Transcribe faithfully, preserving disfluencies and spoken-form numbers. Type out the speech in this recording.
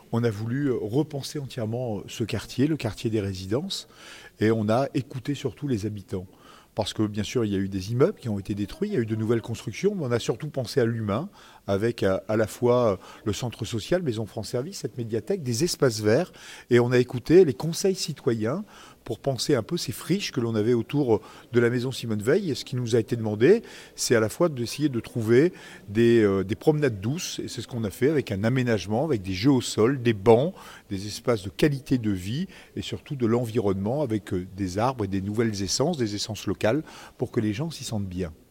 on a voulu repenser entièrement ce quartier, le quartier des résidences, et on a écouté surtout les habitants. Parce que bien sûr, il y a eu des immeubles qui ont été détruits, il y a eu de nouvelles constructions, mais on a surtout pensé à l'humain, avec à, à la fois le centre social, Maison France Service, cette médiathèque, des espaces verts, et on a écouté les conseils citoyens pour penser un peu ces friches que l'on avait autour de la maison Simone Veil. Et ce qui nous a été demandé, c'est à la fois d'essayer de trouver des, euh, des promenades douces, et c'est ce qu'on a fait avec un aménagement, avec des jeux au sol, des bancs, des espaces de qualité de vie, et surtout de l'environnement, avec euh, des arbres et des nouvelles essences, des essences locales, pour que les gens s'y sentent bien.